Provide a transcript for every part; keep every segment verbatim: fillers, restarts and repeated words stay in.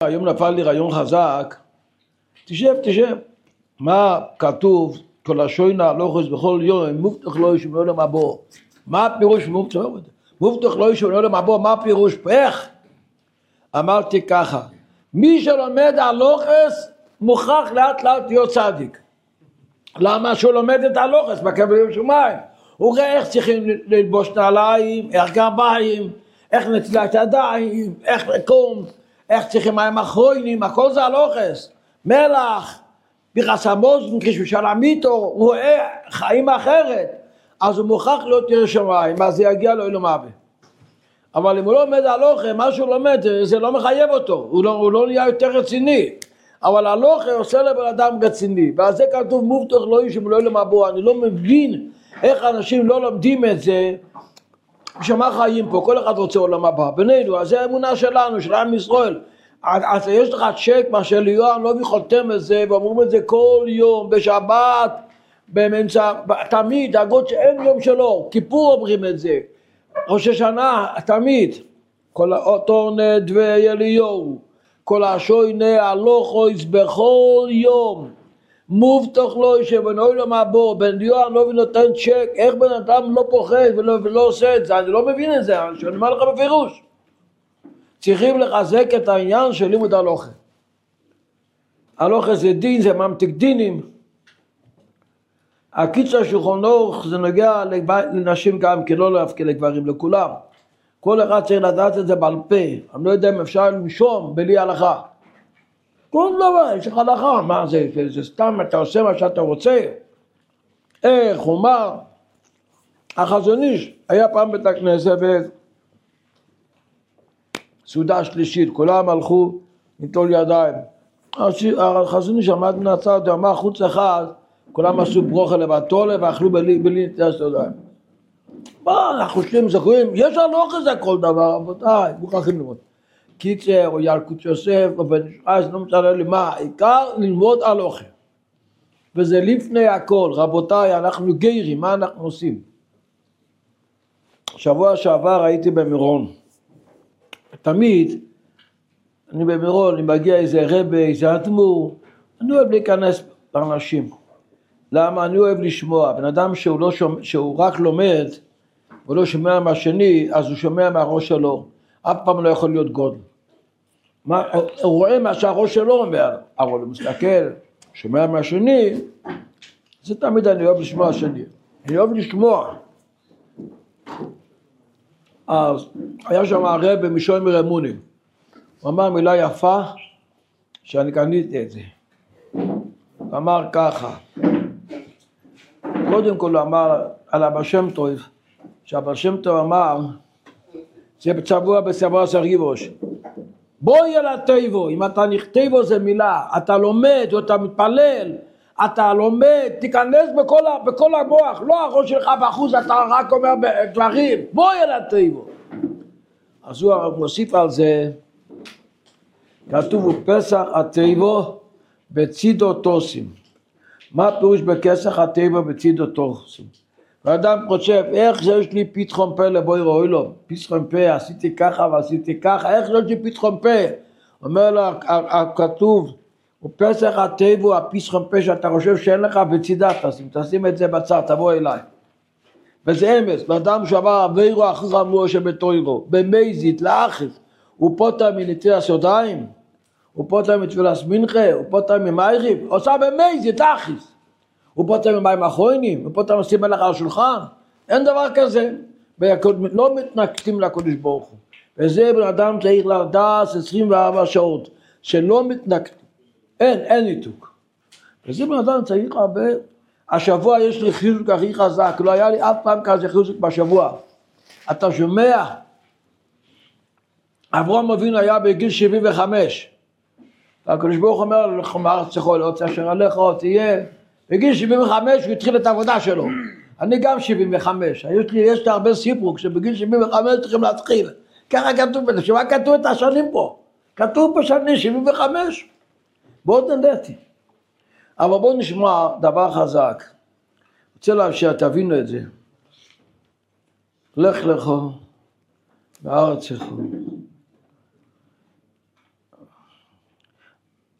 היום נפל לי רעיון חזק, תשב, תשב. מה כתוב, כל השוינה לא חוץ בכל יום, מובטח לא ישום לא למבוא. מה הפירוש מובטח? מובטח לא ישום לא למבוא, מה הפירוש? איך? אמרתי ככה, מי שלומד הלוחס, מוכרח לאט לאט להיות צדיק. למה שהוא לומד את הלוחס בקבר יום שמיים? הוא רואה איך צריכים ללבוש נעליים, איך גרביים, איך נטילת ידיים, איך לקום, איך צריכים מים אחרונים, הכל זה הלוחס. מלח, ביחס המוזן, כשושלמיתו, הוא רואה חיים אחרת, אז הוא מוכרח להיות ירא שמיים, אז זה יגיע לו אלו מוות. אבל אם הוא לא לומד הלוכה, מה שהוא לומד, זה לא מחייב אותו, הוא לא, הוא לא נהיה יותר רציני. אבל הלוכה עושה לבן אדם רציני, ועל זה כתוב מובטח לא ישום לא למבוא. אני לא מבין איך אנשים לא לומדים את זה, שמה חיים פה, כל אחד רוצה עולם הבא, בינינו, אז זה האמונה שלנו, של עם ישראל. אז יש לך צ'ק, מה שליואן לא יכולתם את זה, ואומרים את זה כל יום, בשבת, במנצח, תמיד, דאגות שאין יום שלו, כיפור אומרים את זה, ראש השנה, תמיד, כל האותורנט ואליהו, כל השוינה, הלוחויס, בכל יום, מובטח לא ישב, ונועל למבוא, בן ליואן לא נותן צ'ק, איך בן אדם לא פוחד ולא, ולא עושה את זה, אני לא מבין את זה, אני אומר לך בפירוש. צריכים לחזק את העניין של לימוד הלוכה. הלוכה זה דין, זה ממתיק דינים. הקיצר שולחן אורך זה נוגע לנשים גם, כי לא להפקיע לגברים, לכולם. כל אחד צריך לדעת את זה בעל פה. אני לא יודע אם אפשר למשום בלי הלכה. כל דבר, יש לך הלכה. מה זה? זה סתם, אתה עושה מה שאתה רוצה. איך, ומה? החזון איש היה פעם בית הכנסת סעודה שלישית, כולם הלכו נטול ידיים. החזון איש עמד מן הצד, הוא אמר חוץ אחד, כולם עשו ברוכה לבטולה ואכלו בלי, בלי נטילת ידיים. מה, אנחנו שלים זכורים, יש הלוך את זה כל דבר, רבותיי, מוכרחים ללמוד. קיצר, או ילקוט יוסף, או בן ישעיה, זה לא מצטער לי מה, העיקר ללמוד הלוכה. וזה לפני הכל, רבותיי, אנחנו גיירים, מה אנחנו עושים? שבוע שעבר הייתי במירון. תמיד, אני במירון, אני מגיע איזה רבי, איזה אדמו"ר, אני אוהב להיכנס לאנשים. למה? אני אוהב לשמוע. בן אדם שהוא, לא שומע, שהוא רק לומד, הוא לא שומע מהשני, אז הוא שומע מהראש שלו. אף פעם לא יכול להיות גודל. מה, הוא רואה מה שהראש שלו אומר, אבל הוא מסתכל, שומע מהשני, זה תמיד אני אוהב לשמוע השני. אני אוהב לשמוע. אז היה שם הרב משוימר אמוני. הוא אמר מילה יפה, שאני קניתי את זה. הוא אמר ככה. קודם כל הוא אמר על אבא שם טוב, שאבא שם טוב אמר, זה בצבוע בסבוע סריבוש, בואי אל הטבו, אם אתה נכתבו זה מילה, אתה לומד או אתה מתפלל, אתה לומד, תיכנס בכל, בכל המוח, לא הראש שלך באחוז, אתה רק אומר דברים, בואי אל הטבו. אז הוא מוסיף על זה, כתוב פסח הטבו בצידו תוסים. מה פירוש בכסח הטבע בצידו תוסים? ואדם חושב, איך זה יש לי פתחון פה לבואי רואי לו? פתחון פה, עשיתי ככה ועשיתי ככה, איך יש לי פתחון פה? אומר לו, הכתוב, הוא פסח הטבע, הפתחון פה שאתה חושב שאין לך בצידה תשים, תשים את זה בצד, תבוא אליי. וזה אמס, ואדם שעבר עבירו אחר חמור שבתוירו, במזית, לאחס, הוא פוטר מנטילת ידיים, הוא פוטר מתפילת מנחה, הוא פוטר ממייריב, עושה במזית, לאחס. הוא פוטר ממים אחרונים, הוא פוטר משים מלך על השולחן, אין דבר כזה, לא מתנקטים לקודש ברוך הוא. וזה בן אדם צריך לדעת עשרים וארבע שעות, שלא מתנקטים, אין, אין ניתוק. וזה בן אדם צריך הרבה, השבוע יש לי חיזוק הכי חזק, לא היה לי אף פעם כזה חיזוק בשבוע. אתה שומע? אברהם אבינו היה בגיל שבעים וחמש, והקדוש ברוך הוא אומר לך מארץ יכול, עוד אשר עליך עוד תהיה, בגיל שבעים וחמש הוא התחיל את העבודה שלו. אני גם שבעים וחמש, יש לי, יש לי הרבה סיפור, כשבגיל שבעים וחמש צריכים להתחיל. ככה כתוב בזה, שמה כתוב את השנים פה? כתוב פה שנים שבעים וחמש, מאוד נדעתי. אבל בואו נשמע דבר חזק. רוצה להבשיע, תבינו את זה. לך לך בארצך.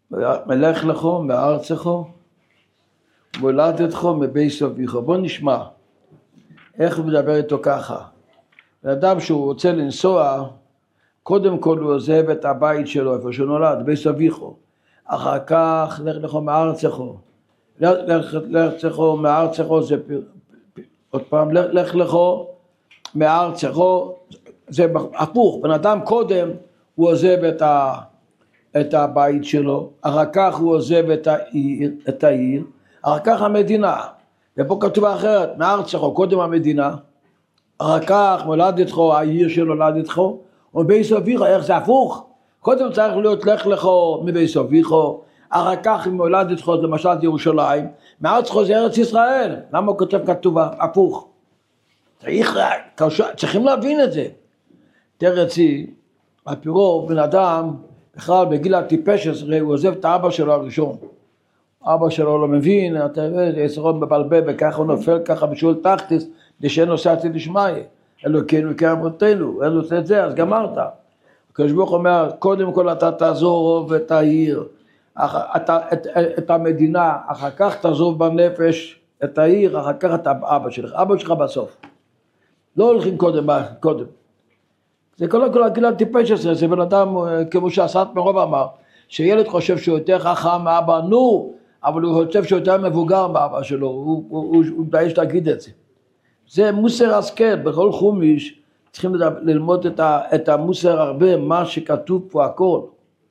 מלך לכו מארצךו, מולדתכו מבית אביכו. בוא נשמע איך הוא מדבר איתו ככה. לאדם שהוא רוצה לנסוע, קודם כל הוא עוזב את הבית שלו, איפה שהוא נולד, בית אביכו. אחר כך לך לכו מארצךו. לך לכו מארצךו זה עוד פעם, לך לכו מארצךו, זה הפוך. בן אדם קודם הוא עוזב את ה... את הבית שלו, אחר כך הוא עוזב את העיר, את העיר, אחר כך המדינה. ופה כתוב אחרת, מארצךו, קודם המדינה, אחר כך מולדתכו, העיר שנולדתכו, ובית אביכו, איך זה הפוך? קודם צריך להיות לך לכו מבית אביכו, אחר כך מולדתכו, למשל ירושלים, מארצךו זה ארץ ישראל. למה הוא כותב כתוב הפוך? צריך, צריכים להבין את זה. תרצי, הפירוב, בן אדם, בכלל בגיל הטיפש עשרה הוא עוזב את האבא שלו הראשון. אבא שלו לא מבין, אתה יודע, יסרון מבלבל וככה הוא נופל ככה בשול תחתיס, לשאין נושא עתיד לשמאי. אלוקינו כאברותינו, אין לו את זה, אז גמרת. הקדוש ברוך הוא אומר, קודם כל אתה תעזוב את העיר, את, את, את המדינה, אחר כך תעזוב בנפש את העיר, אחר כך את אבא שלך, אבא שלך בסוף. לא הולכים קודם, קודם. זה כל הכל הגיל הטיפש הזה, זה בן אדם, כמו שהסת מרוב אמר, שילד חושב שהוא יותר חכם מאבא, נו, אבל הוא חושב שהוא יותר מבוגר מאבא שלו, הוא, הוא, הוא, הוא מתבייש להגיד את זה. זה מוסר השכל, בכל חומיש צריכים ללמוד את, ה, את המוסר הרבה, מה שכתוב פה הכל.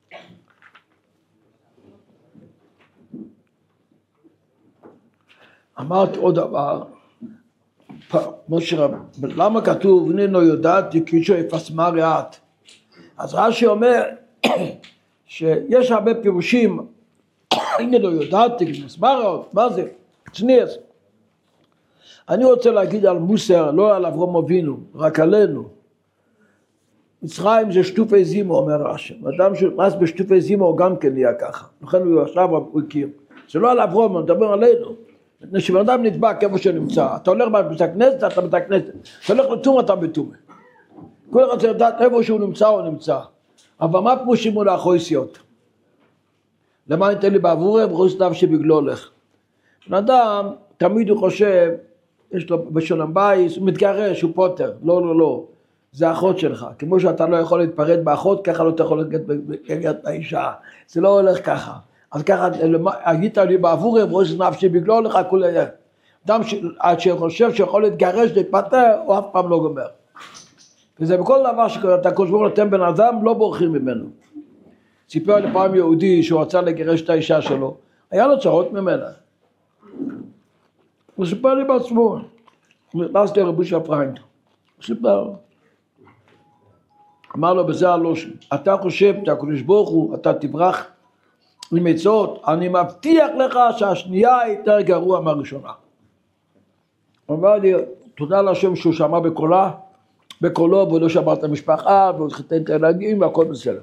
אמרתי עוד דבר, משה רב, למה כתוב, הננו יודעתי כי אישו יפסמה רעת? אז רש"י אומר שיש הרבה פירושים, הננו יודעתי כי יפסמה רעת, מה זה? צניאס. אני רוצה להגיד על מוסר, לא על אברהם אבינו, רק עלינו. מצרים זה שטופי זימו, אומר רש"י. אדם שנכנס בשטופי זימו גם כן נהיה ככה. לכן הוא עכשיו הוא הכיר. זה לא על אברהם, הוא מדבר עלינו. כשבן אדם נדבק איפה שנמצא, אתה הולך בבית הכנסת, אתה בבית הכנסת, אתה הולך לתום, אתה בתום. כל אחד צריך לדעת איפה שהוא נמצא, הוא נמצא. אבל מה פירושים מול האחויסיות? למה ניתן לי בעבורי, בחוץ נפשי בגלולך. בן אדם, תמיד הוא חושב, יש לו בשולם בייס, הוא מתגרש, הוא פוטר. לא, לא, לא. זה אחות שלך. כמו שאתה לא יכול להתפרד באחות, ככה לא אתה יכול לגעת באישה. זה לא הולך ככה. אז ככה, היית לי בעבורי, בחוץ נפשי בגלולך, כולי היה. אדם שחושב שיכול להתגרש, להתפטר, הוא אף פעם לא גומר. וזה בכל דבר שאתה קושבור לתן בן אדם, לא בורחים ממנו. סיפר לי פעם יהודי שהוא רצה לגרש את האישה שלו, היה לו צרות ממנה. הוא סיפר לי בעצמו, נכנס לי רבי שפריינט, הוא סיפר, אמר לו בזה הלושן, אתה חושב שהקדוש ברוך הוא, אתה תברח עם עצות, אני מבטיח לך שהשנייה יותר גרוע מהראשונה. הוא אמר לי, תודה להשם שהוא שמע בקולה, בקולו, והוא לא שמע את המשפחה, והוא חיתן את הילדים, והכל בסדר.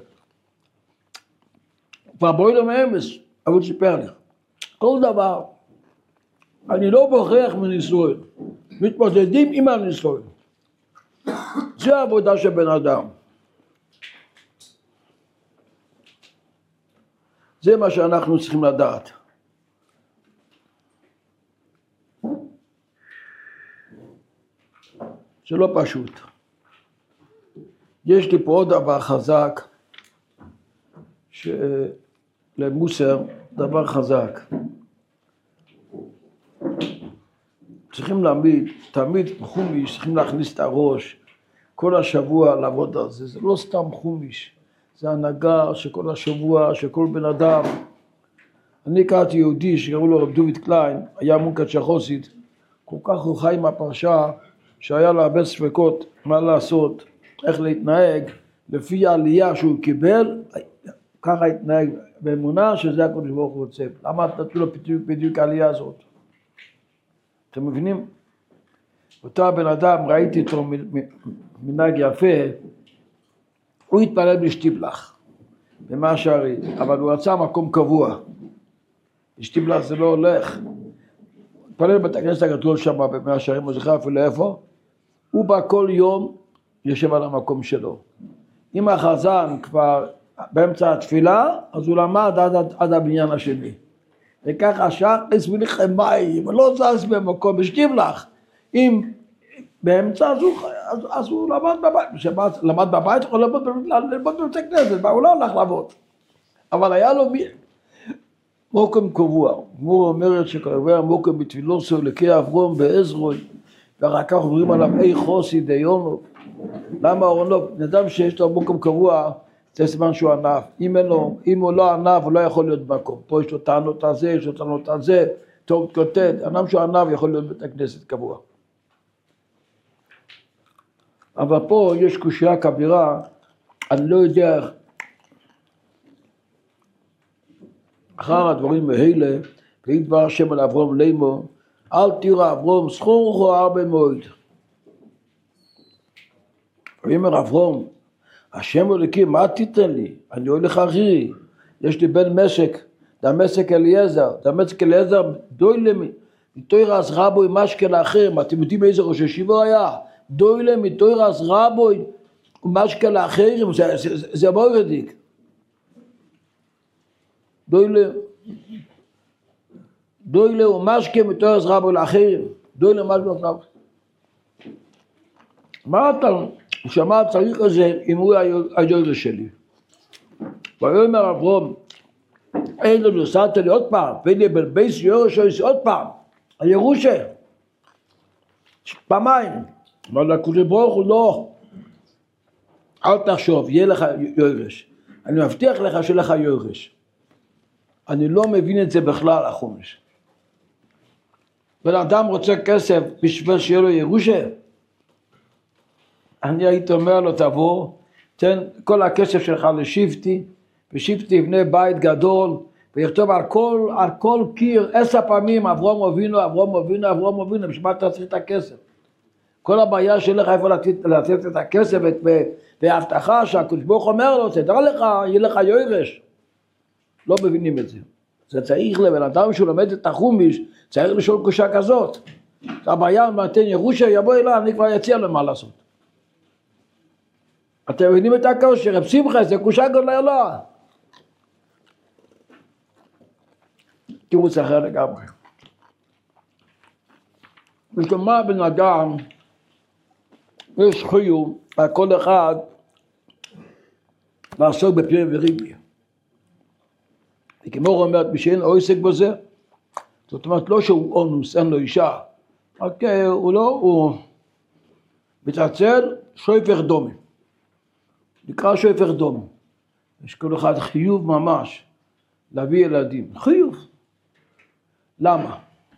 כבר בואי לו מאמס, אבל הוא סיפר לי, כל דבר, אני לא בורח מנישואין, מתמודדים עם הנישואין. זה העבודה של בן אדם. זה מה שאנחנו צריכים לדעת. זה לא פשוט. יש לי פה עוד דבר חזק, שלמוסר דבר חזק. צריכים להעמיד, תמיד חומיש, צריכים להכניס את הראש, כל השבוע לעבוד על זה. זה לא סתם חומיש, זה הנהגה שכל השבוע, שכל בן אדם. אני הכרתי יהודי שקראו לו רב דוד קליין, היה מונקת שחוסית, כל כך הוא חי עם הפרשה, שהיה לו הרבה ספקות מה לעשות, איך להתנהג, לפי העלייה שהוא קיבל, ככה התנהג באמונה שזה הקדוש ברוך הוא רוצה. למה נתנו לו בדיוק, בדיוק העלייה הזאת? אתם מבינים? אותו הבן אדם, ראיתי אותו מנהג יפה, הוא התפלל בשטיבלח, במה שערי, אבל הוא רצה מקום קבוע. בשטיבלח זה לא הולך. הוא התפלל בית הכנסת הגדול שם, במה שערים, הוא זוכר אפילו איפה, הוא בא כל יום, יושב על המקום שלו. אם החזן כבר באמצע התפילה, אז הוא למד עד, עד, עד הבניין השני. וככה שחס מלחם מים, לא זז במקום, השכיב לך. אם באמצע אז הוא, אז, אז הוא למד בבית, בשבת, למד בבית, הוא למד בבית הכנסת, הוא לא הלך לעבוד. אבל היה לו מי... מוקם קבוע, כמו אומרת שקבוע מוקם בתפילוסו לקי אברום בעזרוי, ואחר כך אומרים עליו אי חוסי דיונו. למה אורנוב? נדם שיש לו מוקם קבוע, זה סימן שהוא ענף. אם, לו, אם הוא לא ענף, הוא לא יכול להיות במקום. פה יש לו טענות על זה, יש לו טענות על זה, טוב כותד, אדם שהוא ענף יכול להיות בית הכנסת קבוע. אבל פה יש קושיה כבירה, אני לא יודע, אחר הדברים האלה, ויהי דבר השם על אברום לאמור, אל תירא אברום סחורכו הרבה מועד. ואומר אברום, השם אלוקים, מה תיתן לי? אני הולך אחרי, יש לי בן משק, זה המשק אליעזר, זה המשק אליעזר, דוילם, מתוירס רבוי משקל אחר, אתם יודעים איזה ראש ישיבה היה? דוילם, מתוירס רבוי משקל אחר, זה, זה, זה, זה מורדיק. דוילם, דוילם ומשקל מתוירס רבוי לאחרים, דוילם משקל רבוי. מה אתה... שמה צריך לזה אם הוא היועץ שלי. ואומר אברום, אין לו נוסעת לי עוד פעם, ואני בלבייס יורש עוד פעם, הירושה, פעמיים, אבל הקדוש ברוך הוא לא, אל תחשוב, יהיה לך יורש, אני מבטיח לך שיהיה לך יורש, אני לא מבין את זה בכלל החומש. ולאדם רוצה כסף בשביל שיהיה לו ירושה, אני הייתי אומר לו תבוא, תן כל הכסף שלך לשבטי, ושבטי יבנה בית גדול, ויכתוב על כל, על כל קיר עשר פעמים אברום אבינו, אברום אבינו, אברום אבינו, בשביל מה אתה צריך את הכסף? כל הבעיה שלך איפה לתת, לתת את הכסף, וההבטחה שהקדוש ברוך הוא אומר לו, תדע לך, יהיה לך יורש. לא מבינים את זה. זה צריך לבן אדם שהוא לומד את החומיש, צריך לשאול קושה כזאת. הבעיה, מתן ירושה, יבוא אליי, אני כבר יציע לו מה לעשות. אתם מבינים את הקושר, רב שמחה, זה קושה גדולה לא. תירוץ אחר לגמרי. וכמה בן אדם, יש חיוב, על כל אחד, לעסוק בפני וריבי. וכמו אומרת, מי שאין עוסק בזה, זאת אומרת, לא שהוא אונוס, אין לו אישה, רק הוא לא, הוא מתעצל, שויפך דומי. נקרא שופך דום. יש כל אחד חיוב ממש להביא ילדים. חיוב. למה?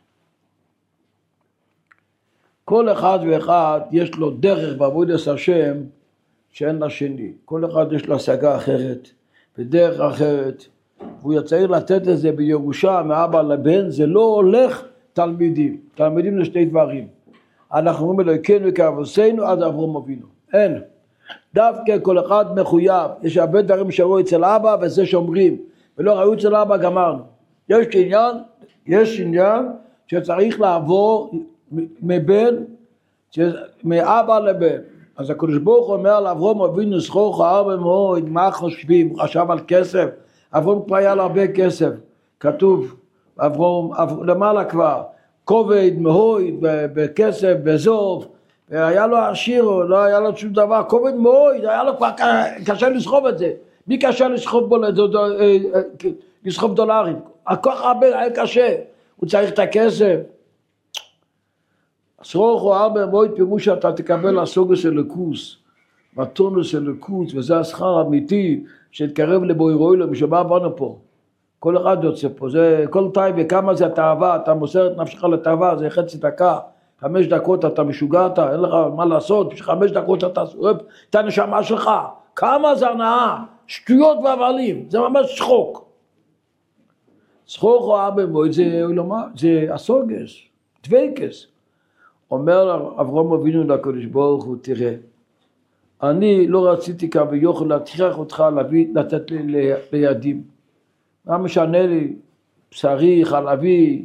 כל אחד ואחד יש לו דרך בעבודת השם שאין לשני. כל אחד יש לו השגה אחרת ודרך אחרת. והוא צריך לתת את זה בירושה מאבא לבן. זה לא הולך תלמידים. תלמידים זה שני דברים. אנחנו אומרים אלוהינו וכאבותינו עד אברהם אבינו. אין. דווקא כל אחד מחויב, יש הרבה דברים שראו אצל אבא וזה שאומרים, ולא ראו אצל אבא גמרנו. יש עניין, יש עניין שצריך לעבור מבן, מאבא לבן. אז הקדוש ברוך הוא אומר לאברהם אבינו סחורכו הרבה מאוד, מה חושבים? הוא חשב על כסף, אברהם כבר היה לו הרבה כסף, כתוב, אברהם, למעלה כבר, כובד, מאוד, בכסף, בזוב, היה לו עשיר, לא היה לו שום דבר, כובד מאוד, היה לו כבר קשה לסחוב את זה. מי קשה לסחוב בו, לסחוב דולרים? הכל הרבה היה קשה, הוא צריך את הכסף. סחורכו הרבה מאוד פירוש שאתה תקבל הסוגוס אלוקוס, מתונוס אלוקוס, וזה השכר האמיתי שהתקרב לבורא עולם, שמה באנו פה. כל אחד יוצא פה, זה כל טייבה, כמה זה התאווה, אתה מוסר את נפשך לתאווה, זה חצי דקה. חמש דקות אתה משוגעת, אין לך מה לעשות, בשביל חמש דקות אתה שורף את הנשמה שלך. כמה זה הנאה, שטויות והבלים, זה ממש צחוק. צחוק או אבא מועד זה, זה הסוגס, דוויקס. אומר אברהם אבינו לקדוש ברוך הוא, תראה, אני לא רציתי כביכול להטריח אותך להביא, לתת לי לידים. מה משנה לי, בשרי, חלבי,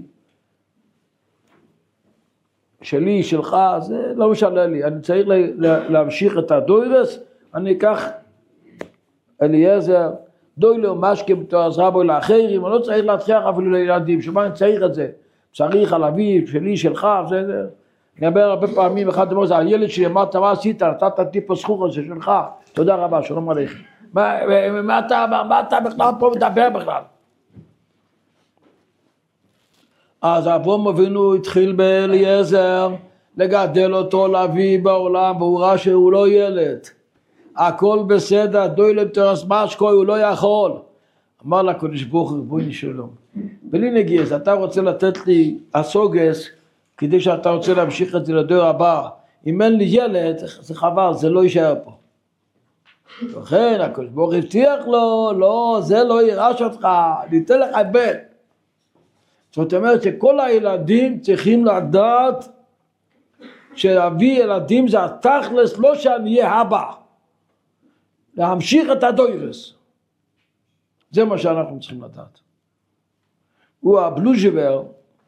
שלי, שלך, זה לא משנה לי, אני צריך להמשיך את הדוירס, אני אקח אליעזר, דוי לו משקה בתועזרה בו לאחרים, אני לא צריך להצליח אפילו לילדים, שמה אני צריך את זה? צריך על אביב, שלי, שלך, זה זה. אני אומר הרבה פעמים, אחד אומר, זה הילד שלי, אמרת, מה עשית? נתת טיפ הסחור הזה שלך, תודה רבה, שלום עליכם. מה, מה אתה, מה אתה בכלל פה מדבר בכלל? אז אברהם אבינו התחיל באליעזר, לגדל אותו, להביא בעולם, והוא ראה שהוא לא ילד. הכל בסדר, דוי לתרס משקוי, הוא לא יכול. אמר לה קודש ברוך הוא, ריבונו של עולם, בלי נגיע, אתה רוצה לתת לי הסוגס, כדי שאתה רוצה להמשיך את זה לדור הבא. אם אין לי ילד, זה חבל, זה לא יישאר פה. לכן, הקודש ברוך הוא הבטיח לו, לא, זה לא יירש אותך, אני אתן לך בן. זאת אומרת שכל הילדים צריכים לדעת, שאבי ילדים זה התכלס, לא שאני אהיה אבא. להמשיך את הדוירס. זה מה שאנחנו צריכים לדעת. הוא הבלוז'יבר,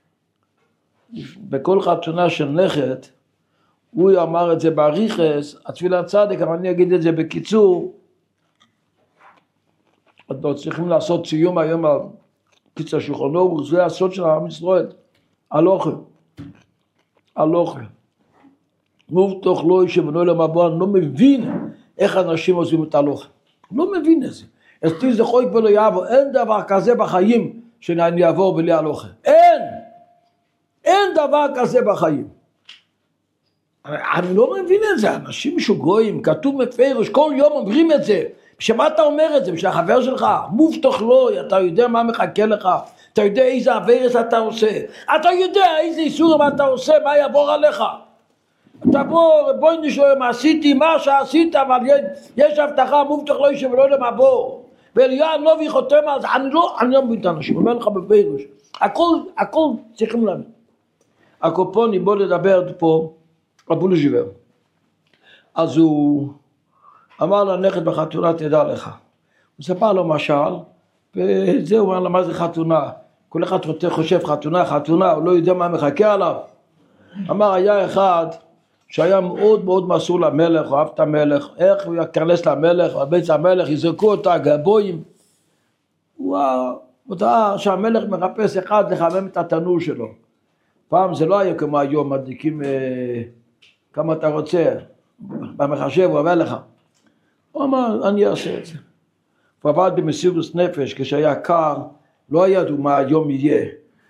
בכל חתונה של נכד, הוא אמר את זה בעריכס, התפילת צדק, אבל אני אגיד את זה בקיצור, אנחנו צריכים לעשות סיום היום על קיצר שולחנו, זה הסוד של עם ישראל, הלוכה, הלוכה. מובטח לא ישבנו למבוא, אני לא מבין איך אנשים עושים את הלוכה, לא מבין את זה. אסתי זה חוי ולא יעבור, אין דבר כזה בחיים שאני אעבור בלי הלוכה, אין, אין דבר כזה בחיים. אני לא מבין את זה, אנשים משוגעים, כתוב מפרש, כל יום אומרים את זה, בשביל אתה אומר את זה? בשביל החבר שלך, מובטח לא, אתה יודע מה מחכה לך, אתה יודע איזה עבירת אתה עושה, אתה יודע איזה איסורים אתה עושה, מה יעבור עליך. אתה בוא, בואי נשאר מה עשיתי, מה שעשית, אבל יש הבטחה, מובטח לא ישב ולא למעבור. ואליה הנובי חותם על זה, אני לא, אני לא מבין את האנשים, אומר לך בפרש, הכל, הכל צריכים להבין. הקופוני בוא לדבר פה, רבו לז'יבר. אז הוא אמר לנכד בחתונה, תדע לך. הוא ספר לו משל, וזהו, הוא אמר לו, מה זה חתונה? כל אחד חושב חתונה, חתונה, הוא לא יודע מה מחכה עליו. אמר, היה אחד שהיה מאוד מאוד מסור למלך, אוהב את המלך, איך הוא יקרנס למלך, בבית המלך, יזרקו אותה, הגבויים. הוא הודעה שהמלך מחפש אחד לחמם את התנור שלו. פעם זה לא היה כמו היום, מדליקים אה, כמה אתה רוצה, במחשב הוא עבר לך. הוא אמר, אני אעשה את זה. הוא עבד במסירות נפש, כשהיה קר, לא ידעו מה היום יהיה.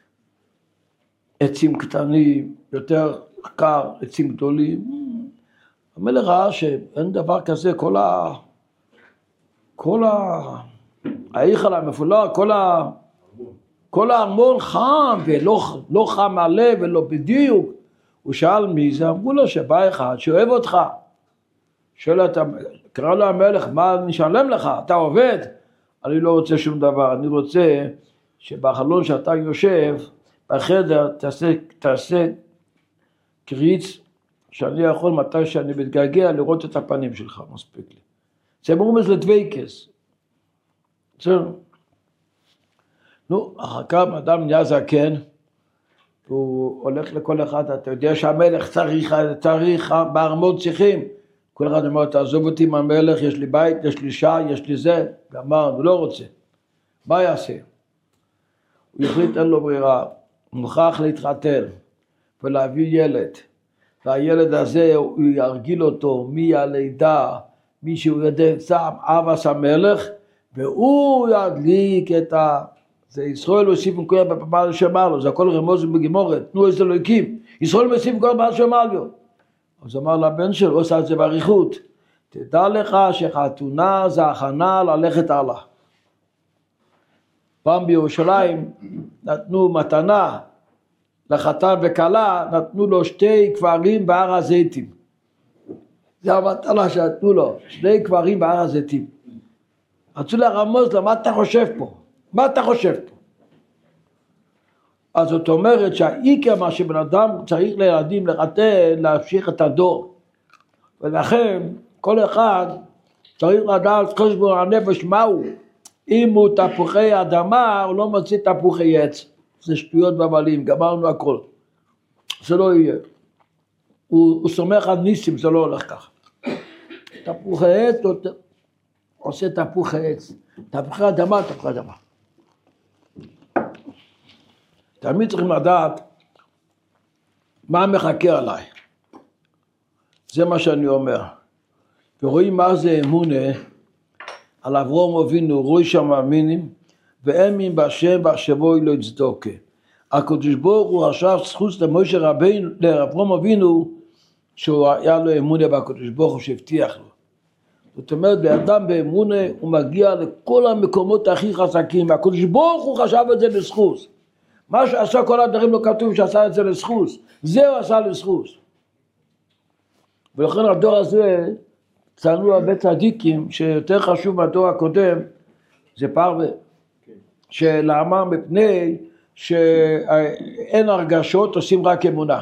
עצים קטנים, יותר קר, עצים גדולים. המלך ראה שאין דבר כזה, כל ה... כל ה... ההיכל המפולר, כל ה... כל הארמון חם, ולא לא חם מלא ולא בדיוק. הוא שאל מי זה, אמרו לו שבא אחד שאוהב אותך. שואל אתה, קרא לו המלך, מה נשלם לך? אתה עובד? אני לא רוצה שום דבר, אני רוצה שבחלון שאתה יושב, בחדר תעשה, תעשה קריץ, שאני יכול מתי שאני מתגעגע לראות את הפנים שלך, מספיק לי. זה מורמז לדוויקס. בסדר? נו, אחר כך אדם נהיה זקן, הוא הולך לכל אחד, אתה יודע שהמלך צריך, צריך, בארמון צריכים, כל אחד אומר, תעזוב אותי עם המלך, יש לי בית, יש לי שעה, יש לי זה, גמר, הוא לא רוצה. מה יעשה? הוא יחליט, אין לו ברירה, הוא מוכרח להתחתן ולהביא ילד, והילד הזה הוא ירגיל אותו מהלידה, מי שהוא יודע, שם אבס המלך, והוא ידליק את ה... זה ישראל הוסיף עם כל הבעל שאמר לו, זה הכל רמוז בגמורת, תנו איזה אלוהיקים, ישראל הוסיף עם כל הבעל שאמר לו. אז אמר לבן שלו, הוא עושה את זה בעריכות, תדע לך שחתונה זה הכנה ללכת הלאה. פעם בירושלים נתנו מתנה לחתן וכלה, נתנו לו שתי קברים בהר הזיתים. זה המתנה שנתנו לו, שני קברים בהר הזיתים. רצו לרמוז לו, מה אתה חושב פה? מה אתה חושב פה? אז זאת אומרת שהעיקר מה שבן אדם צריך לילדים לחתן, להמשיך את הדור. ולכן כל אחד צריך לדעת חשבון הנפש מהו. אם הוא תפוחי אדמה, הוא לא מוציא תפוחי עץ. זה שטויות ובלים, גמרנו הכל. זה לא יהיה. הוא, הוא סומך על ניסים, זה לא הולך ככה. תפוחי עץ, הוא עושה תפוחי עץ. תפוחי אדמה, תפוחי אדמה. תמיד צריכים לדעת מה מחכה עליי. זה מה שאני אומר. ורואים מה זה אמונה על אברהם אבינו, רואי שם מאמינים, ואמין בהשם בהשבוי לא יצדוקה. הקדוש ברוך הוא חשב זכות למשה רבינו, לאברהם אבינו, שהוא היה לו אמונה בקדוש ברוך הוא שהבטיח לו. זאת אומרת, באדם באמונה הוא מגיע לכל המקומות הכי חזקים, והקדוש ברוך הוא חשב את זה לזכות. מה שעשה כל הדברים לא כתוב שעשה את זה לזכות, זה הוא עשה לזכות. ולכן הדור הזה, ציינו הרבה צדיקים שיותר חשוב מהדור הקודם, זה פרווה. שלמה? מפני שאין הרגשות, עושים רק אמונה.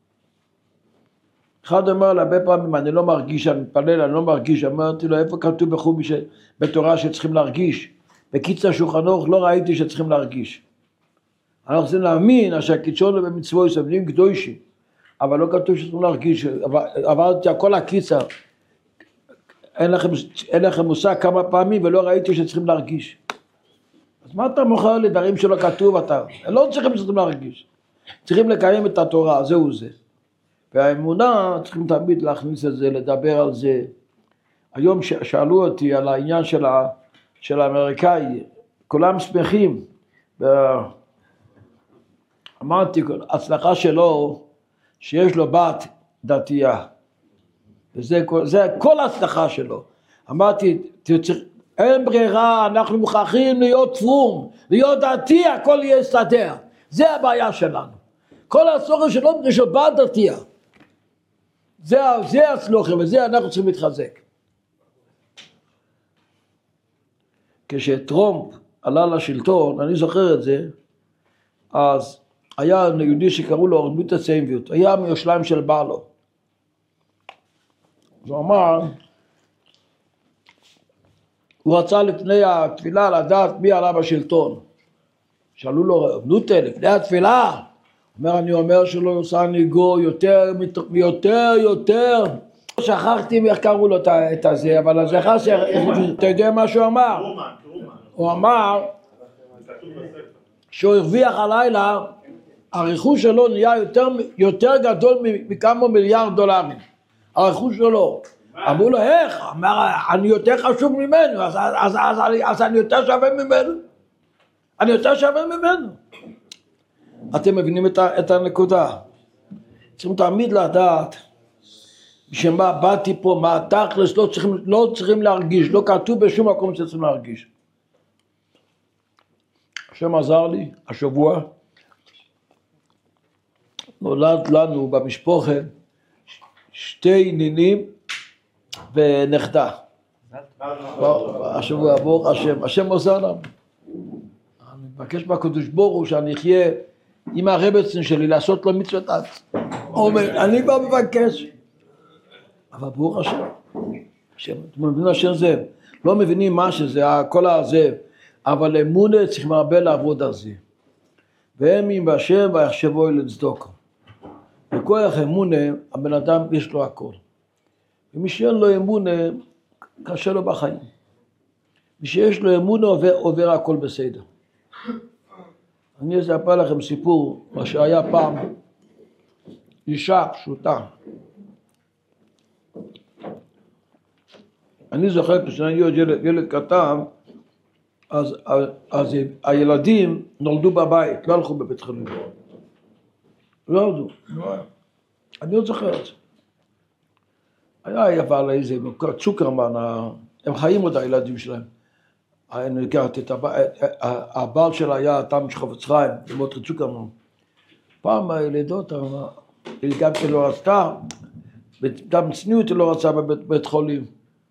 אחד אומר לה, הרבה פעמים אני לא מרגיש, אני מתפלל, אני לא מרגיש, אמרתי לו, איפה כתוב בחומי בתורה שצריכים להרגיש? בקיצר שולחן אורך לא ראיתי שצריכים להרגיש. אנחנו רוצים להאמין, שהקיצון במצוות סבלים קדושים, אבל לא כתוב שצריכים להרגיש, עברתי כל הקיצר, אין לכם, אין לכם מושג כמה פעמים ולא ראיתי שצריכים להרגיש. אז מה אתה מוכר לדברים שלא כתוב אתה? לא צריכים שצריכים להרגיש. צריכים לקיים את התורה, זהו זה. והאמונה צריכים תמיד להכניס את זה, לדבר על זה. היום שאלו אותי על העניין של, ה, של האמריקאי, כולם שמחים. אמרתי, הצלחה שלו, שיש לו בת דתייה. וזה זה כל הצלחה שלו. אמרתי, אין ברירה, אנחנו מוכרחים להיות פרום, להיות דתי, הכל יהיה יסתדר. זה הבעיה שלנו. כל הצלחה שלו זה של בת דתייה. זה, זה הצלחה, וזה אנחנו צריכים להתחזק. כשטראמפ עלה לשלטון, אני זוכר את זה, אז היה יהודי שקראו לו ארנוט הציימביות, היה מיושליים של בעלו. הוא אמר, הוא רצה לפני התפילה לדעת מי עלה בשלטון. שאלו לו, ארנוטה, לפני התפילה, הוא אומר, אני אומר שלא עושה ניגו יותר, יותר, יותר. שכחתי איך קראו לו את זה, אבל אני זכר שאתה יודע מה שהוא אמר? הוא אמר שהוא הרוויח הלילה, הרכוש שלו נהיה יותר, יותר גדול מכמה מיליארד דולרים. הרכוש שלו. אמרו לו, איך? אמר, אני יותר חשוב ממנו, אז, אז, אז, אז, אז אני יותר שווה ממנו. אני יותר שווה ממנו. אתם מבינים את, את הנקודה. צריכים תמיד לדעת, שמה באתי פה, מה תכלס, לא צריכים, לא צריכים להרגיש, לא כתוב בשום מקום שצריכים להרגיש. השם עזר לי, השבוע, נולד לנו במשפחה, שתי נינים ונכדה. השבוע ברוך השם, השם עוזר לנו. אני מבקש מהקדוש ברוך הוא שאני אחיה עם הרבצן שלי לעשות לו מצוות דת. אומר, אני כבר מבקש. אבל ברוך השם, השם, אתם מבינים השם זה, לא מבינים מה שזה, כל הזה, אבל אמונה צריכים הרבה לעבוד על זה. ואמין בהשם ויחשבו אל צדקה. בכוח אמונה, הבן אדם יש לו הכל. ומי שאין לו אמונה, קשה לו בחיים. מי שיש לו אמונה, עובר, עובר הכל בסדר. אני אספר לכם סיפור, מה שהיה פעם, אישה פשוטה. אני זוכר כשאני ילד, ילד קטן, אז, אז, אז הילדים נולדו בבית, לא הלכו בבית חולים. לא הלכו. אני עוד זוכר את זה. היה אבל איזה צוקרמן, הם חיים עוד הילדים שלהם. אני הכרתי את הבעל שלה היה תם שחפץ חיים, דמוטרי צוקרמן. פעם הילדות, גם לא רצתה, גם צניעות לא רצה בבית חולים.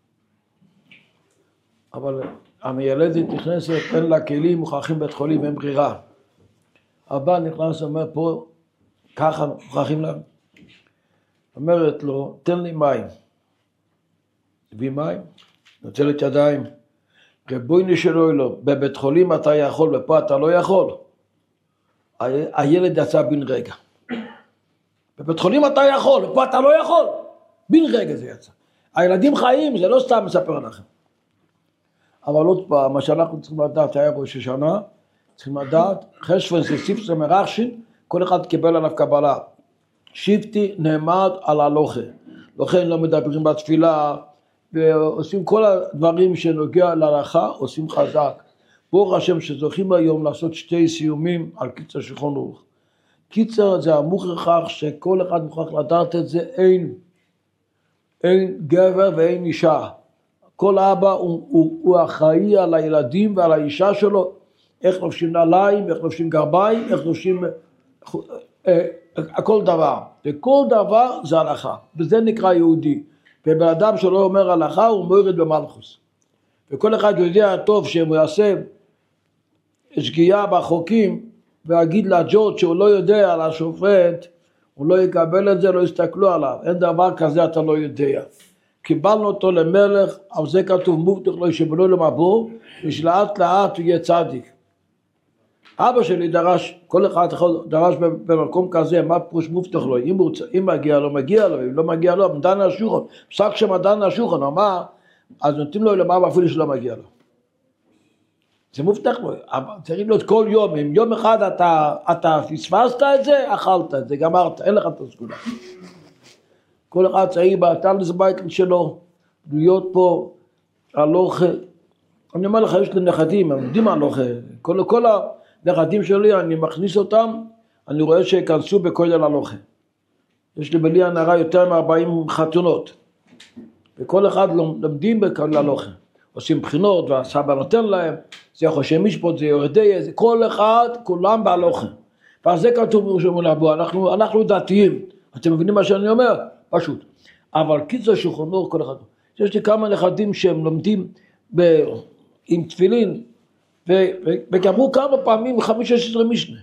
אבל הילדת נכנסת, אין לה כלים, מוכרחים בית חולים, אין ברירה. הבעל נכנס ואומר פה, ככה מוכרחים לה. אומרת לו, תן לי מים. הביא מים, נוצלת ידיים. רבויני שלו לו, בבית חולים אתה יכול, ופה אתה לא יכול. הילד יצא בן רגע. בבית חולים אתה יכול, ופה אתה לא יכול. בן רגע זה יצא. הילדים חיים, זה לא סתם מספר לכם. אבל עוד פעם, מה שאנחנו צריכים לדעת היה ראש השנה, צריכים לדעת, חשבון זה ספר מרחשין, כל אחד קיבל עליו קבלה. שבטי נעמד על הלוכה, לכן לא מדברים בתפילה, ועושים כל הדברים שנוגע להלכה, עושים חזק. ברוך השם שזוכים היום לעשות שתי סיומים על קיצר שולחן ערוך. קיצר זה המוכרח שכל אחד מוכרח לדעת את זה, אין, אין גבר ואין אישה. כל אבא הוא, הוא, הוא אחראי על הילדים ועל האישה שלו, איך לובשים נעליים, איך לובשים גרביים, איך לובשים אה, הכל דבר. וכל דבר זה הלכה, וזה נקרא יהודי. ובן אדם שלא אומר הלכה הוא מורד במלכוס. וכל אחד יודע טוב שאם הוא יעשה שגיאה בחוקים, ויגיד לג'ורג' שהוא לא יודע על השופט, הוא לא יקבל את זה, לא יסתכלו עליו. אין דבר כזה אתה לא יודע. קיבלנו אותו למלך, על זה כתוב מובטח לו ישבנו למבור, ושלאט לאט הוא יהיה צדיק. אבא שלי דרש, כל אחד דרש במקום כזה, מה פירוש מובטח לו? אם, אם מגיע לו, מגיע לו, אם לא מגיע לו, דן השולחן, פסק שם דן השולחן, אמר, אז נותנים לו למה אפילו שלא מגיע לו. זה מובטח לו, צריך להיות כל יום, אם יום אחד אתה, אתה פספסת את זה, אכלת את זה, גמרת, אין לך את הסגולה. כל אחד צריך באתר לזה בית שלו, להיות פה הלוכה. אני אומר לך, יש לי נכדים, הם יודעים הלוכה. כל, כל הנכדים שלי, אני מכניס אותם, אני רואה שיכנסו בכולל הלוכה. יש לי בלי הנערה יותר מ-ארבעים חתונות. וכל אחד לומדים בכולל הלוכה. עושים בחינות, והסבא נותן להם, זה חושב משפט, זה יורדי, זה כל אחד, כולם בהלוכה. ואז זה כתוב בראשון לבוא, אנחנו, אנחנו דתיים. אתם מבינים מה שאני אומר? פשוט. אבל קיצר שולחן ערוך כל אחד. יש לי כמה נכדים שהם לומדים ב... עם תפילין, ו... ו... וגמרו כמה פעמים חמש עשרה משנה.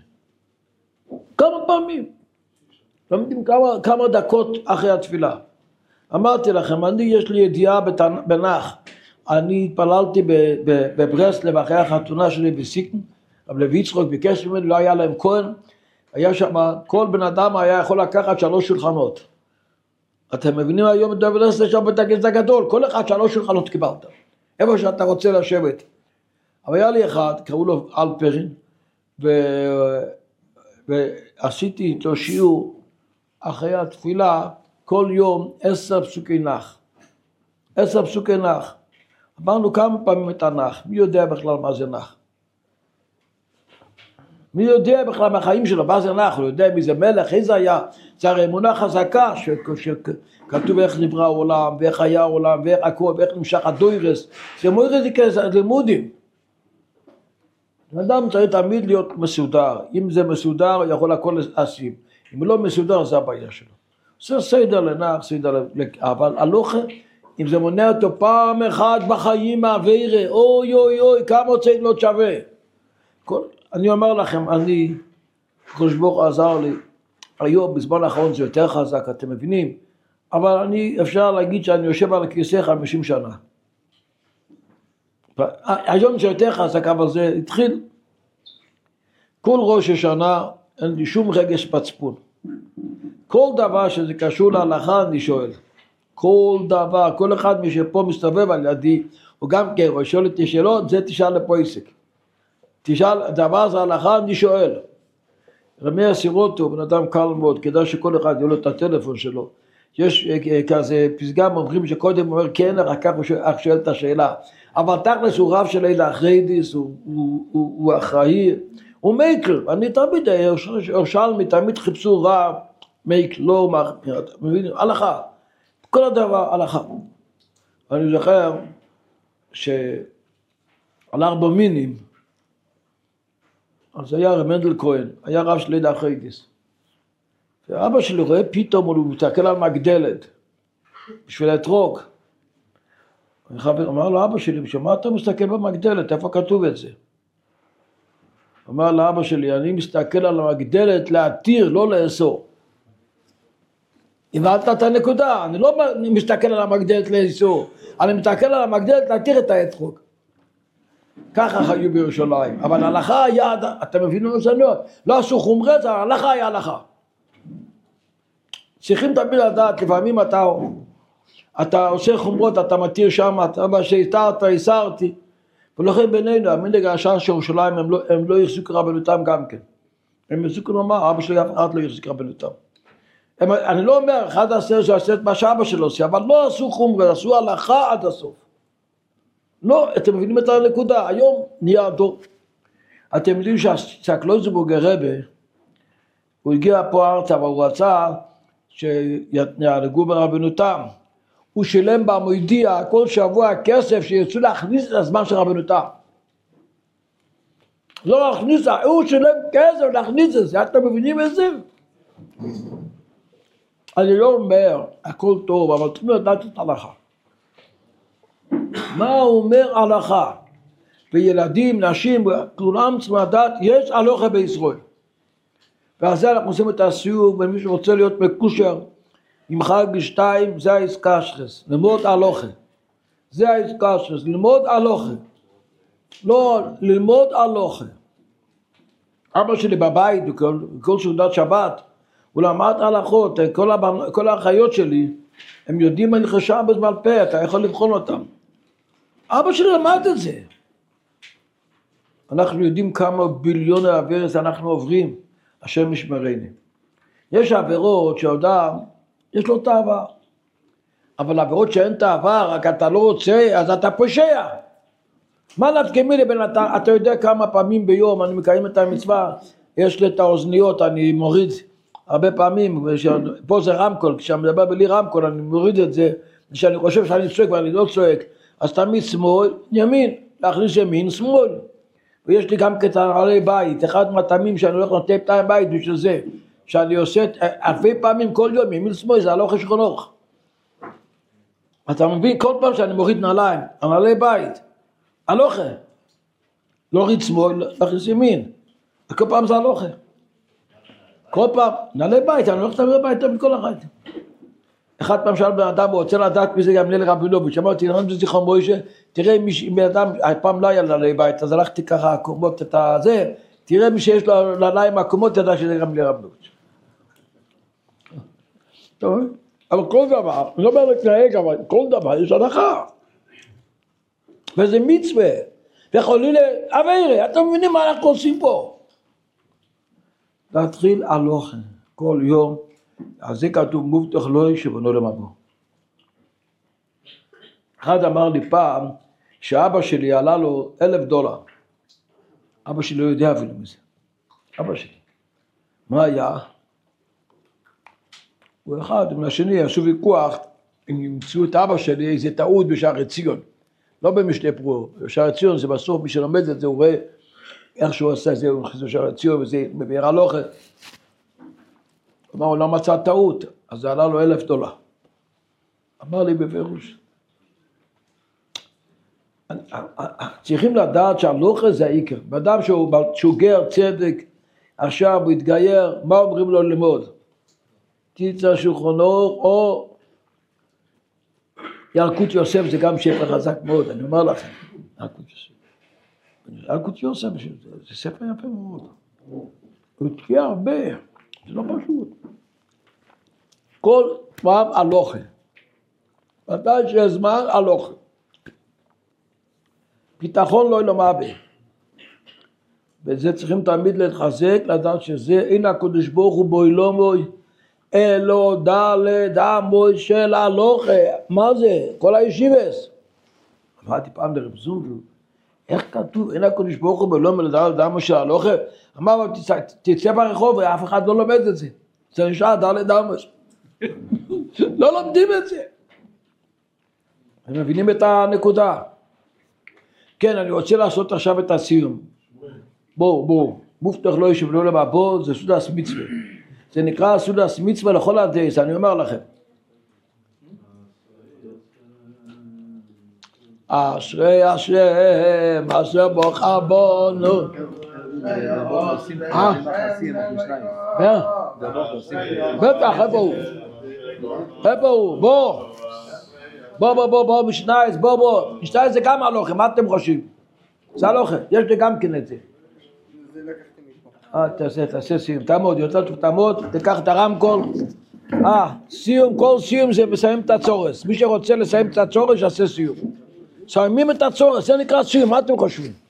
כמה פעמים. לומדים כמה, כמה דקות אחרי התפילה. אמרתי לכם, אני יש לי ידיעה בתנ... בנח. אני התפללתי בברסלב אחרי החתונה שלי בסיקן, אבל לוי יצחק ביקש ממני, לא היה להם כהן, היה שם, כל בן אדם היה יכול לקחת שלוש שולחנות. אתם מבינים היום את דוד אסתר שם בית הכנסת הגדול, כל אחד שלוש שולחנות קיבלת, איפה שאתה רוצה לשבת. אבל היה לי אחד, קראו לו אלפרין, ו... ועשיתי איתו שיעור אחרי התפילה, כל יום עשר פסוקי נח. עשר פסוקי נח. אמרנו כמה פעמים את הנח, מי יודע בכלל מה זה נח? מי יודע בכלל מהחיים שלו, מה זה נח? הוא יודע מי זה מלך, איזה היה? זה הרי אמונה חזקה, שכתוב איך נברא העולם, ואיך היה העולם, ואיך הכל, ואיך נמשך הדוירס. זה מוירס זה לימודים. אדם צריך תמיד להיות מסודר. אם זה מסודר, הוא יכול הכל לשים. אם לא מסודר, זה הבעיה שלו. זה סדר לנח, סדר לנח, אבל הלוכה, אם זה מונע אותו פעם אחת בחיים מהעבירה, אוי אוי אוי, כמה צריך להיות שווה. כל, אני אומר לכם, אני, הקדוש ברוך הוא עזר לי, היום בזמן האחרון זה יותר חזק, אתם מבינים? אבל אני, אפשר להגיד שאני יושב על הכיסא חמישים שנה. היום זה יותר חזק, אבל זה התחיל. כל ראש השנה, אין לי שום רגש מצפון. כל דבר שזה קשור להלכה, אני שואל. כל דבר, כל אחד מי שפה מסתובב על ידי, הוא גם כן, הוא שואל אותי שאלות, זה תשאל לפה עסק. תשאל, דבר זה הלכה, אני שואל. רמי הסירוטו, בן אדם קל מאוד, כדאי שכל אחד יהיה לו את הטלפון שלו. יש כזה פסגה מומחים שקודם הוא אומר כן, רק כך הוא שואל את השאלה. אבל תכלס הוא רב של אלה אחריידיס, הוא, הוא, הוא, הוא אחראי, הוא מייקל. אני תמיד, ירושלמי, תמיד חיפשו רב, מייקל, לא, מבינים, הלכה. כל הדבר הלכה. אני זוכר שעל ארבע מינים, אז היה רב מנדל כהן, היה רב של לידה אחריידיס. ואבא שלי רואה פתאום, הוא מתעכל על מגדלת, בשביל האתרוג. אמר לו, אבא שלי, שמה אתה מסתכל במגדלת? איפה כתוב את זה? אמר לאבא שלי, אני מסתכל על המגדלת להתיר, לא לאסור. הבנת את הנקודה, אני לא מסתכל על המגדלת לאסור, אני מסתכל על המגדלת להתיר את האתרוג. ככה חיו בירושלים, אבל ההלכה היה, אתם מבינים את זה? לא עשו חומרת, ההלכה היה הלכה. צריכים תמיד לדעת, לפעמים אתה, אתה עושה חומרות, אתה מתיר שם, אתה שהתרת, הסרתי, ולכן בינינו, המנהג הישן של ירושלים, הם לא, הם לא יחזיקו רבנותם גם כן. הם יחזיקו לומר, אבא שלי אף אחד לא יחזיק רבנותם. הם, אני לא אומר, אחד עשר שעשה את מה שאבא שלו עושה, אבל לא עשו חומרה, עשו הלכה עד הסוף. לא, אתם מבינים את הנקודה, היום נהיה דור. אתם יודעים שהקלויזנבורג הרבה, הוא הגיע פה ארצה, אבל הוא רצה שיענגו ברבנותם. הוא שילם במוידיע כל שבוע כסף שירצו להכניס את הזמן של רבנותם. לא להכניס, הוא שילם כסף להכניס את זה, אתם מבינים את זה? אני לא אומר, הכל טוב, אבל צריכים לדעת את ההלכה. מה הוא אומר הלכה? וילדים, נשים, כולם צריכים לדעת, יש הלכה בישראל. ועל זה אנחנו עושים את הסיור, ומי שרוצה להיות מקושר עם חג שתיים, זה העסקה שלך, ללמוד הלכה. זה העסקה שלך, ללמוד הלכה. לא, ללמוד הלכה. אבא שלי בבית, בכל סעודת שבת, הוא למד הלכות, כל, הבנ... כל האחיות שלי, הם יודעים אני חשב בזמן פה, אתה יכול לבחון אותם. אבא שלי למד את זה. אנחנו יודעים כמה ביליוני עבירות אנחנו עוברים, השם ישמרני. יש עבירות שאדם, יש לו תאווה. אבל עבירות שאין תאווה, רק אתה לא רוצה, אז אתה פושע. מה נתקמי לי בין אתה, אתה יודע כמה פעמים ביום אני מקיים את המצווה, יש לי את האוזניות, אני מוריד הרבה פעמים, פה זה רמקול, כשאני מדבר בלי רמקול, אני מוריד את זה, כשאני חושב שאני צועק ואני לא צועק, אז תמיד שמאל, ימין, להכניס ימין, שמאל. ויש לי גם כתנעלי בית, אחד מהתמים שאני הולך לטייפ תיים בית בשביל זה, שאני עושה אלפי פעמים כל יום, ימין שמאל, זה הלוך חשכונוך. אתה מבין, כל פעם שאני מוריד נעליים, נעלי בית, הלוכה, לא ריד שמאל, להכניס ימין, וכל פעם זה הלוכה. כל פעם, נעלי בית, אני הולך לדבר ביתה מכל החיים. אחד פעם שאל בן אדם, הוא רוצה לדעת מי זה גם ליל רבינוביץ', אמרתי, נראה זיכרון מוישה, תראה אם בן אדם, פעם לא היה נעלי בית, אז הלכתי ככה, קומות את הזה, תראה מי שיש לו נעליים הקומות, תדע שזה גם ליל רבינוביץ'. טוב, אבל כל דבר, אני לא אומר להתנהג, אבל כל דבר יש הנחה. וזה מצווה, ויכולים לעבירה, אתם מבינים מה אנחנו עושים פה? להתחיל הלוכה, כל יום, אז זה כתוב מובטח לו שבנו למבוא. אחד אמר לי פעם, שאבא שלי עלה לו אלף דולר. אבא שלי לא יודע אפילו מזה. אבא שלי. מה היה? הוא אחד, מן השני, עשו ויכוח, הם ימצאו את אבא שלי, איזה טעות בשערי ציון. לא במשנה פרו, בשערי ציון זה בסוף, מי שלומד את זה, הוא רואה איך שהוא עשה את זה, הוא נכנס בשערי ציון, וזה מבאר הלוכה. אמר, הוא לא מצא טעות, אז זה עלה לו אלף דולר. אמר לי בפירוש. צריכים לדעת שהלוכה זה העיקר. באדם שהוא, שהוא גר צדק, עכשיו הוא התגייר, מה אומרים לו ללמוד? תיצא שולחנוך או ילקוט יוסף, זה גם ספר חזק מאוד, אני אומר לכם. ילקוט יוסף. ילקוט יוסף, זה ספר יפה מאוד. הוא התקיע הרבה, זה לא פשוט. כל פעם הלוכה. ודאי שהזמן הלוכה. ביטחון לא ילמבה. וזה צריכים תמיד להתחזק, לדעת שזה, הנה הקדוש ברוך הוא בו אילומוי, אלו דלת אמוי של הלוכה. מה זה? כל הישיבס. אמרתי פעם לרב זונגל, איך כתוב, הנה הקדוש ברוך הוא בו אילומוי לדלת אמוי של הלוכה? אמר, תצא ברחוב ואף אחד לא לומד את זה. זה נשאר דלת אמוי. לא לומדים את זה. הם מבינים את הנקודה. כן, אני רוצה לעשות עכשיו את הסיום. בואו, בואו. מובטח לא ישב לא למה, בואו, זה סודס מצווה. זה נקרא סודס מצווה לכל הדייס, אני אומר לכם. אשרי השם, אשר בוכה בונו. אה? בטח, איפה הוא? איפה הוא? בוא. בוא, בוא, בוא, בוא, משנייס, בוא, בוא. משנייס זה גם הלוכה, מה אתם חושבים? זה הלוכה, יש לי גם כן את זה. אה, תעשה, תעשה סיום, תעמוד, יותר טוב תעמוד, תיקח את הרמקול. אה, סיום, כל סיום זה מסיים את הצורס. מי שרוצה לסיים את הצורס, יעשה סיום. שמים את הצורך, זה נקרא ציור, מה אתם חושבים?